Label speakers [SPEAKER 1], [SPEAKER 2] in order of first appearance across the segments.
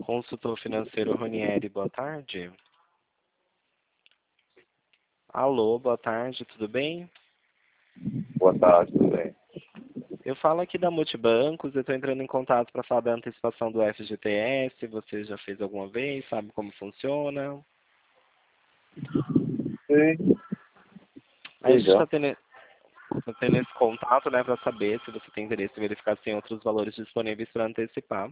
[SPEAKER 1] Consultor financeiro Ronieri, boa tarde. Alô, boa tarde, tudo bem?
[SPEAKER 2] Boa tarde, tudo bem?
[SPEAKER 1] Eu falo aqui da Multibancos, eu estou entrando em contato para falar da antecipação do FGTS, você já fez alguma vez, sabe como funciona?
[SPEAKER 2] Sim.
[SPEAKER 1] A gente está tendo esse contato, né, para saber se você tem interesse em verificar se tem outros valores disponíveis para antecipar.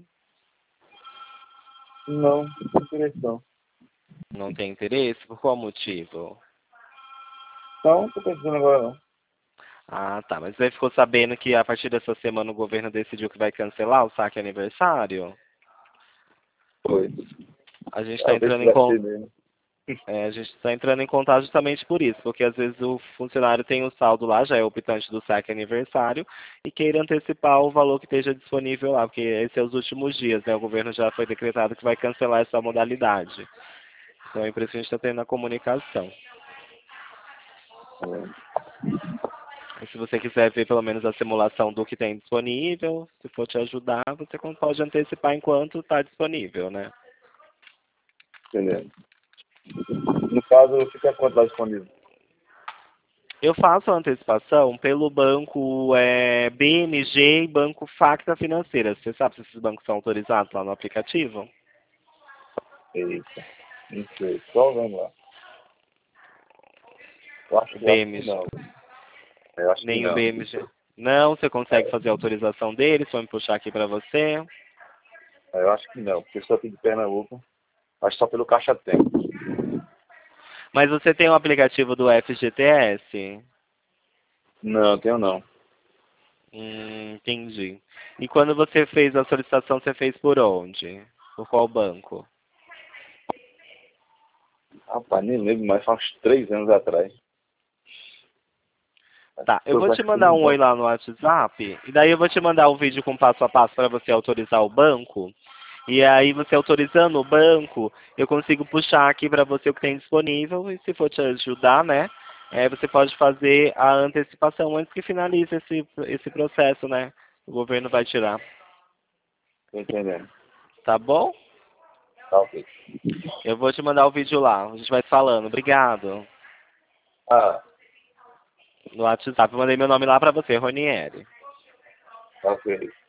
[SPEAKER 2] Não, não tem interesse não.
[SPEAKER 1] Não tem interesse? Por qual motivo?
[SPEAKER 2] Não, tô pensando agora não.
[SPEAKER 1] Ah, tá. Mas você ficou sabendo que a partir dessa semana o governo decidiu que vai cancelar o saque aniversário?
[SPEAKER 2] Foi.
[SPEAKER 1] A gente está
[SPEAKER 2] Talvez
[SPEAKER 1] entrando
[SPEAKER 2] tivesse sido mesmo.
[SPEAKER 1] a gente está entrando em contato justamente por isso, porque às vezes o funcionário tem o saldo lá, já é optante do saque aniversário, e queira antecipar o valor que esteja disponível lá, porque esses são os últimos dias, né? O governo já foi decretado que vai cancelar essa modalidade. Então é por isso que a gente está tendo a comunicação. E se você quiser ver pelo menos a simulação do que tem disponível, se for te ajudar, você pode antecipar enquanto está disponível, né?
[SPEAKER 2] Entendendo. No caso, fica quanto lá disponível?
[SPEAKER 1] Eu faço a antecipação pelo banco BMG e banco Facta Financeira. Você sabe se esses bancos são autorizados lá no aplicativo?
[SPEAKER 2] Eita, não sei. Só vamos lá.
[SPEAKER 1] O
[SPEAKER 2] Eu acho que
[SPEAKER 1] BMG.
[SPEAKER 2] não. Eu acho que
[SPEAKER 1] Nem o
[SPEAKER 2] não.
[SPEAKER 1] BMG. Não, você consegue fazer a autorização deles? Vou me puxar aqui para você.
[SPEAKER 2] Eu acho que não, porque só tem de Pernambuco. Acho que só pelo Caixa tem.
[SPEAKER 1] Mas você tem o aplicativo do FGTS?
[SPEAKER 2] Não, tenho não.
[SPEAKER 1] Entendi. E quando você fez a solicitação, você fez por onde? Por qual banco?
[SPEAKER 2] Rapaz, nem lembro, mas faz uns 3 anos atrás.
[SPEAKER 1] Tá, eu vou
[SPEAKER 2] Acho
[SPEAKER 1] te
[SPEAKER 2] que foi
[SPEAKER 1] mandar
[SPEAKER 2] no
[SPEAKER 1] um oi
[SPEAKER 2] banco.
[SPEAKER 1] lá no WhatsApp, e daí eu vou te mandar o vídeo com passo a passo para você autorizar o banco. E aí você autorizando o banco, eu consigo puxar aqui para você o que tem disponível, e se for te ajudar, né? Você pode fazer a antecipação antes que finalize esse processo, né? O governo vai tirar.
[SPEAKER 2] Tô entendendo.
[SPEAKER 1] Tá bom?
[SPEAKER 2] Tá ok.
[SPEAKER 1] Eu vou te mandar o vídeo lá. A gente vai se falando. Obrigado.
[SPEAKER 2] Ah,
[SPEAKER 1] No WhatsApp. Eu mandei meu nome lá para você, Ronieri.
[SPEAKER 2] tá ok.